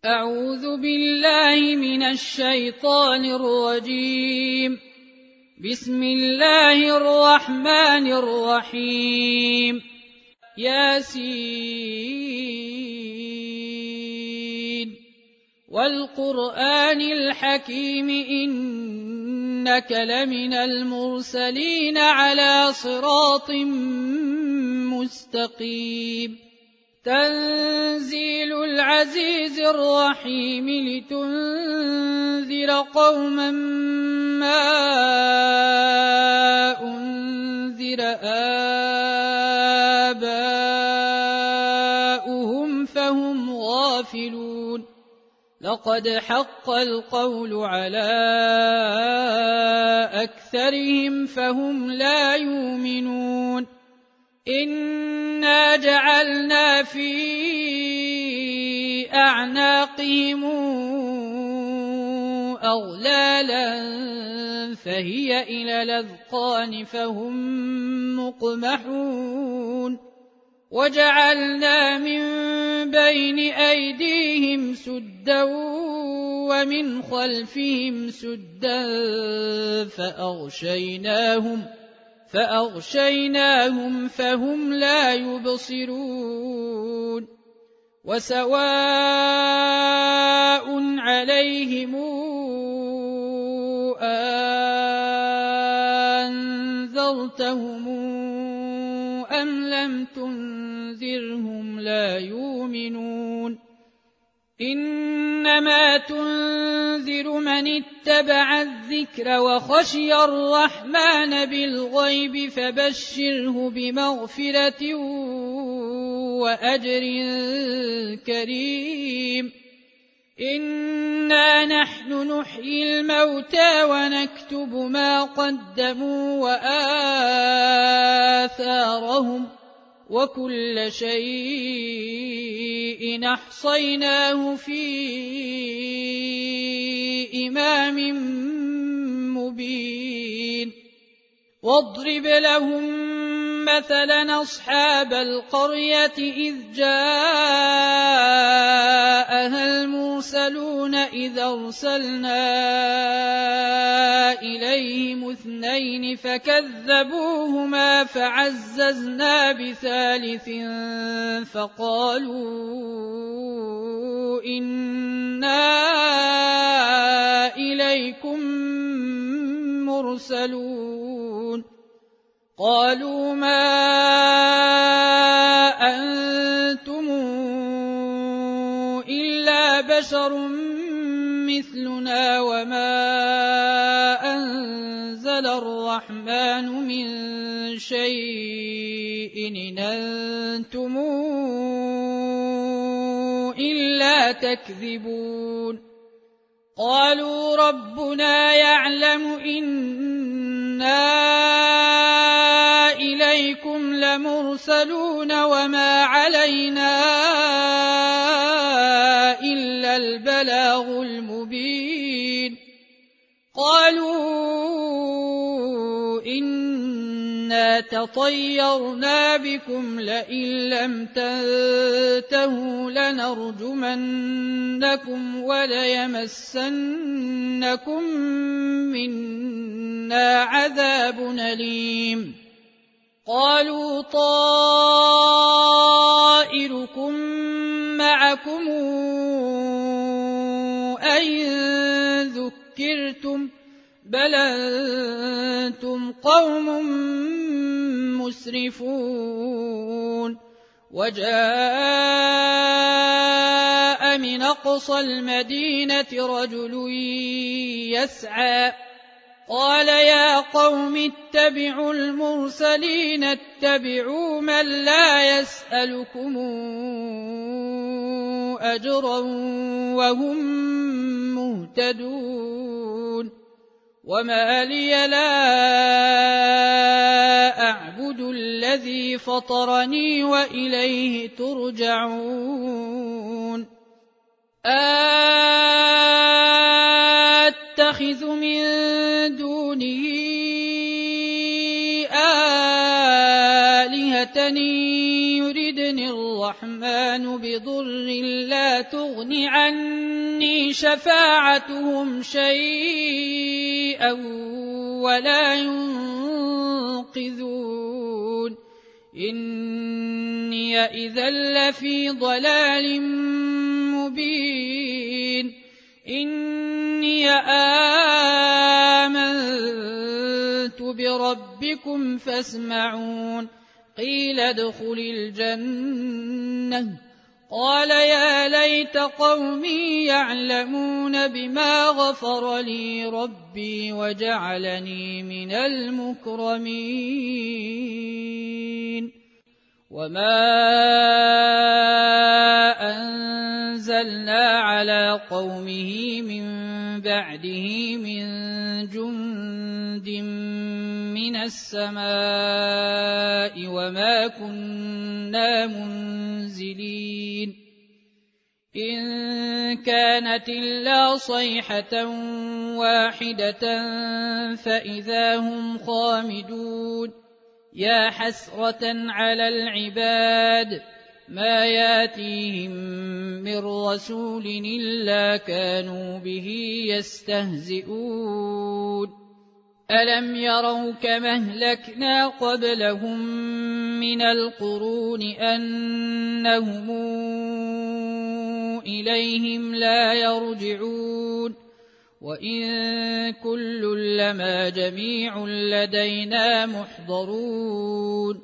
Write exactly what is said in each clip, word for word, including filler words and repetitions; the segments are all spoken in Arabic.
أعوذ بالله من الشيطان الرجيم. بسم الله الرحمن الرحيم. ياسين والقرآن الحكيم إنك لمن المرسلين على صراط مستقيم. تنزيل العزيز الرحيم لتنذر قوما ما أنذر آباؤهم فهم غافلون. لقد حق القول على أكثرهم فهم لا يؤمنون. إنا جعلنا في أعناقهم أغلالا فهي إلى الأذقان فهم مقمحون. وجعلنا من بين أيديهم سدا ومن خلفهم سدا فأغشيناهم فأغشيناهم فهم لا يبصرون. وسواء عليهم أنذرتهم أم لم تنذرهم لا يؤمنون. إنما تنذر من اتبع الذكر وخشي الرحمن بالغيب فبشره بمغفرة وأجر كريم. إنا نحن نحيي الموتى ونكتب ما قدموا وآثارهم وكل شيء أحصيناه في إمام مبين. واضرب لهم مثلا أصحاب القرية إذ جاءها المرسلون إذ أرسلنا إليهم اثنين فكذبوهما فعززنا بثالث فقالوا إنا إليكم مرسلون. قالوا ما أنتم إلا بشر مثلنا وما أنزل الرحمن من شيء إن أنتم إلا تكذبون. قالوا ربنا يعلم إنا إليكم لمرسلون وما علينا إلا البلاغ المبين. قالوا إنا تطيرنا بكم لئن لم تنتهوا لنرجمنكم وليمسنكم منا عذاب أليم. قالوا طائركم معكم أئن ذكرتم بل أنتم قوم مسرفون. وجاء من أقصى المدينة رجل يسعى قال يا قوم اتبعوا المرسلين اتبعوا من لا يسألكم أجرا وهم مهتدون. وما لي لا أعبد الذي فطرني وإليه ترجعون. أتخذ من دونه آلهة يردني الرحمن الإنسان بضر لا تغن عني شفاعتهم شيئا ولا ينقذون إني إذا لفي ضلال مبين إني آمنت بربكم فاسمعون قيل ادخل الجنة قال يا ليت قومي يعلمون بما غفر لي ربي وجعلني من المكرمين وما أنزلنا على قومه من بعده من جند من السماء وما كنا منزلين إن كانت إلا صيحة واحدة فإذا هم خامدون يا حسرة على العباد ما ياتيهم من رسول إلا كانوا به يستهزئون ألم يروا كما أهلكنا قبلهم من القرون أنهم إليهم لا يرجعون وإن كل لما جميع لدينا محضرون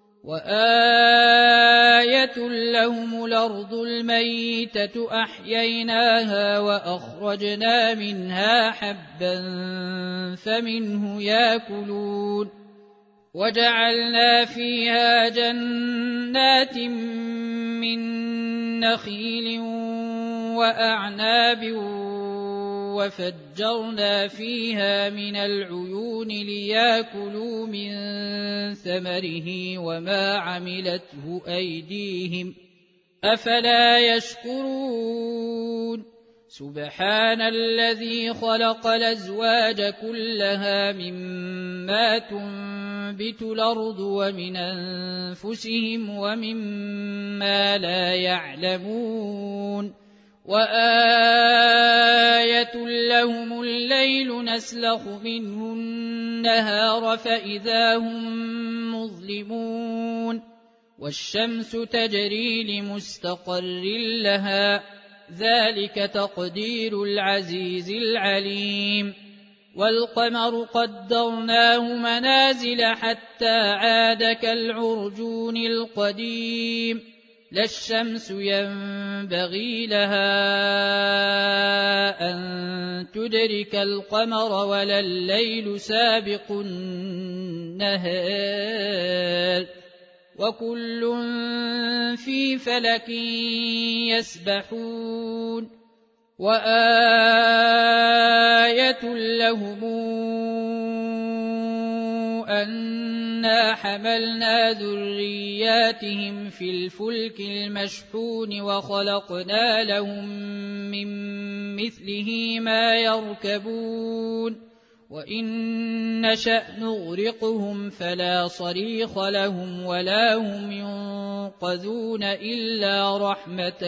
وآية لهم الأرض الميتة أحييناها وأخرجنا منها حبا فمنه يأكلون وجعلنا فيها جنات من نخيل وأعناب وفجرنا فيها من العيون ليأكلوا من ثمره وما عملته أيديهم أفلا يشكرون سبحان الذي خلق الأزواج كلها مما تنبت الأرض ومن أنفسهم ومما لا يعلمون وآية لهم الليل نسلخ منه النهار فإذا هم مظلمون والشمس تجري لمستقر لها ذلك تقدير العزيز العليم والقمر قدرناه منازل حتى عاد كالعرجون القديم لا الشمس ينبغي لها أن تدرك القمر ولا الليل سابق النهار وكل في فلك يسبحون وآية لهم أنا حملنا ذرياتهم في الفلك المشحون وخلقنا لهم من مثله ما يركبون وإن نشأ نغرقهم فلا صريخ لهم ولا هم ينقذون إلا رحمة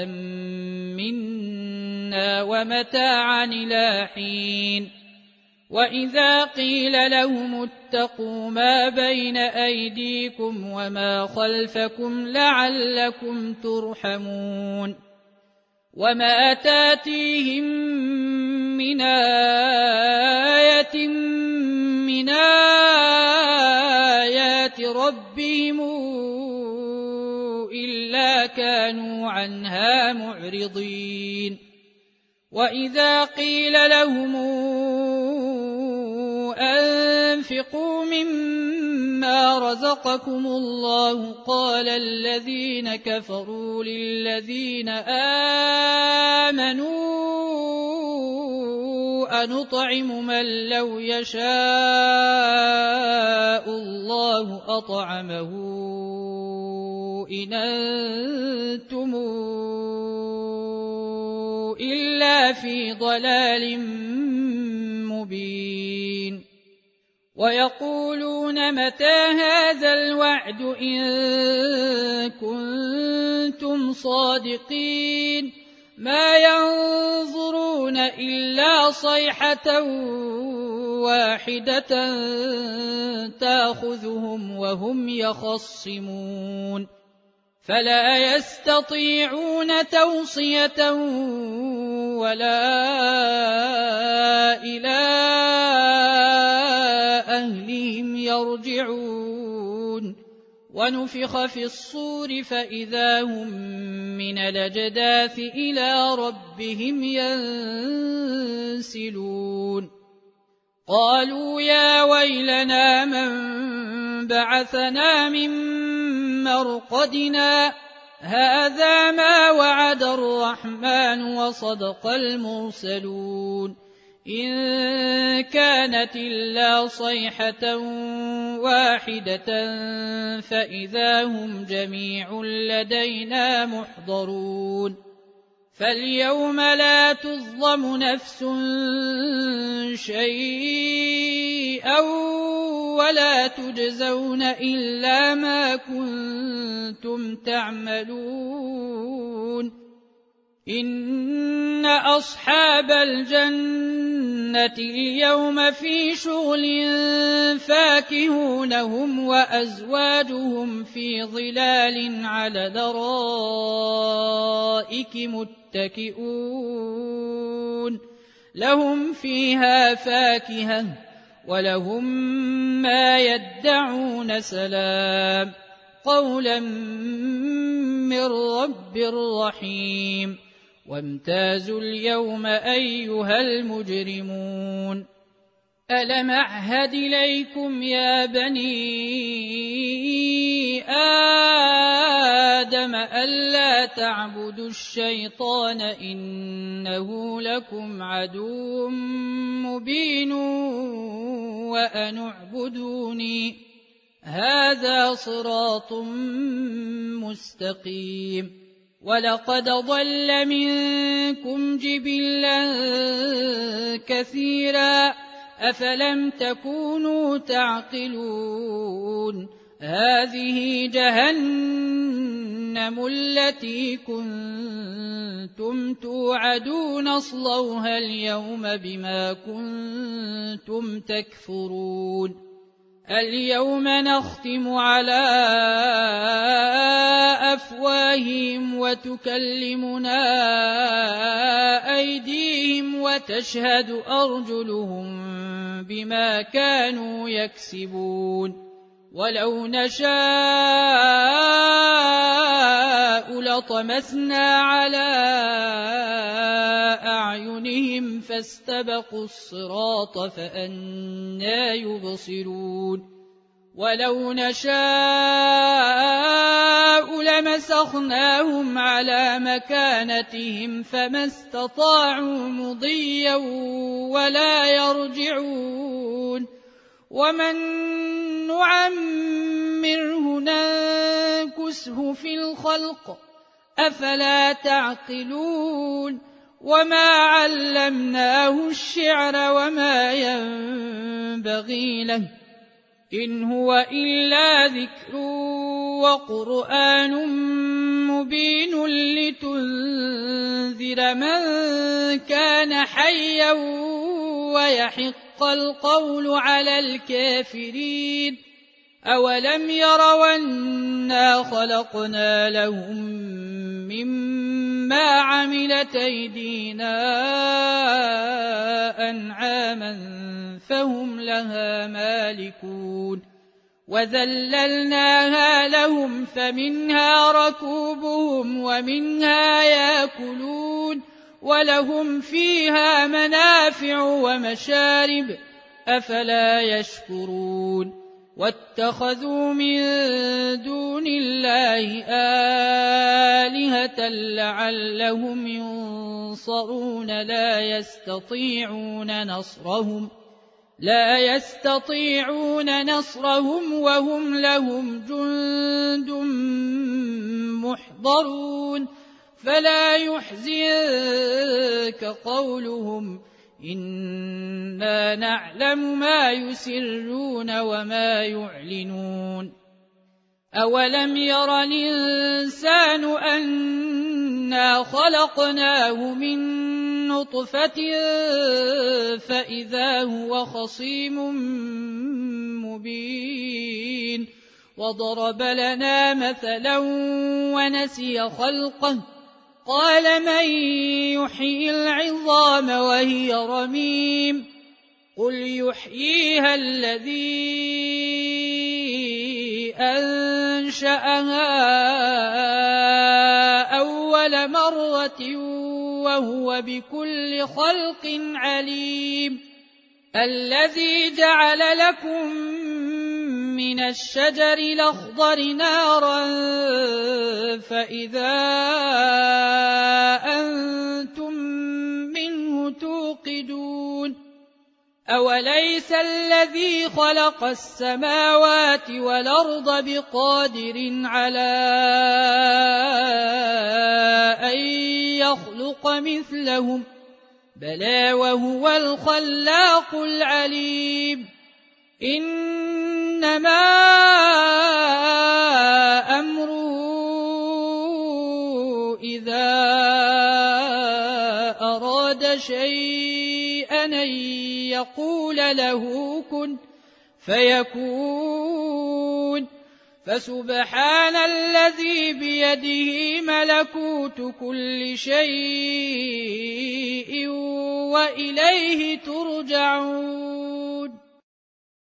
منا ومتاعا إلى حين وإذا قيل لهم اتقوا ما بين أيديكم وما خلفكم لعلكم ترحمون وما تاتيهم من آية من آيات ربهم إلا كانوا عنها معرضين وإذا قيل لهم أنفقوا مما رزقكم الله قال الذين كفروا للذين آمنوا أنطعم من لو يشاء الله أطعمه إن أنتم إلا في ضلال مبين ويقولون متى هذا الوعد إن كنتم صادقين ما ينظرون إلا صيحة واحدة تأخذهم وهم يخصمون فلا يستطيعون توصية ولا إلى أهلهم يرجعون ونفخ في الصور فإذا هم من الأجداث إلى ربهم ينسلون قالوا يا ويلنا من بعثنا من مرقدنا هذا ما وعد الرحمن وصدق المرسلون إن كانت إلا صيحة واحدة فإذا هم جميع لدينا محضرون فاليوم لا تظلم نفس شيئا ولا تجزون إلا ما كنتم تعملون إن أصحاب الجنة اليوم في شغل فاكهون هم وأزواجهم في ظلال على الأرائك متكئون لهم فيها فاكهة ولهم ما يدعون سلام قولا من رب رحيم وامتازوا اليوم أيها المجرمون ألم أعهد إليكم يا بني آدم ألا تعبدوا الشيطان إنه لكم عدو مبين وأن اعبدوني هذا صراط مستقيم ولقد ضل منكم جبلا كثيرا أفلم تكونوا تعقلون هذه جهنم التي كنتم توعدون اصلوها اليوم بما كنتم تكفرون اليوم نختم على أفواههم وتكلمنا أيديهم وتشهد أرجلهم بما كانوا يكسبون ولو نشاء لطمسنا على أعينهم فاستبقوا الصراط فأنى يبصرون ولو نشاء لمسخناهم على مكانتهم فما استطاعوا مضيا ولا يرجعون ومن نعمره ننكسه في الخلق أفلا تعقلون وما علمناه الشعر وما ينبغي له إن هو إلا ذكر وقرآن مبين لتنذر من كان حيا ويحق القول على الكافرين أولم يروا أنا خلقنا لهم مما عملت أيدينا أنعاما فهم لها مالكون وذللناها لهم فمنها ركوبهم ومنها يأكلون ولهم فيها منافع ومشارب أفلا يشكرون واتخذوا من دون الله آلهة لعلهم ينصرون لا يستطيعون نصرهم لا يستطيعون نصرهم وهم لهم جند محضرون فلا يحزنك قولهم إنا نعلم ما يسرون وما يعلنون أولم ير الإنسان أنا خلقناه من نطفة فإذا هو خصيم مبين وضرب لنا مثلا ونسي خلقه قال من يحيي العظام وهي رميم قل يحييها الذي أنشأها أول مرة وهو بكل خلق عليم الذي جعل لكم من الشجر الأخضر نارا فإذا أنتم منه توقدون أوليس الذي خلق السماوات والأرض بقادر على أن يخلق مثلهم بلى وهو الخلاق العليم إنما أمره إذا أراد شيئا أن يقول له كن فيكون فسبحان الذي بيده ملكوت كل شيء وإليه ترجعون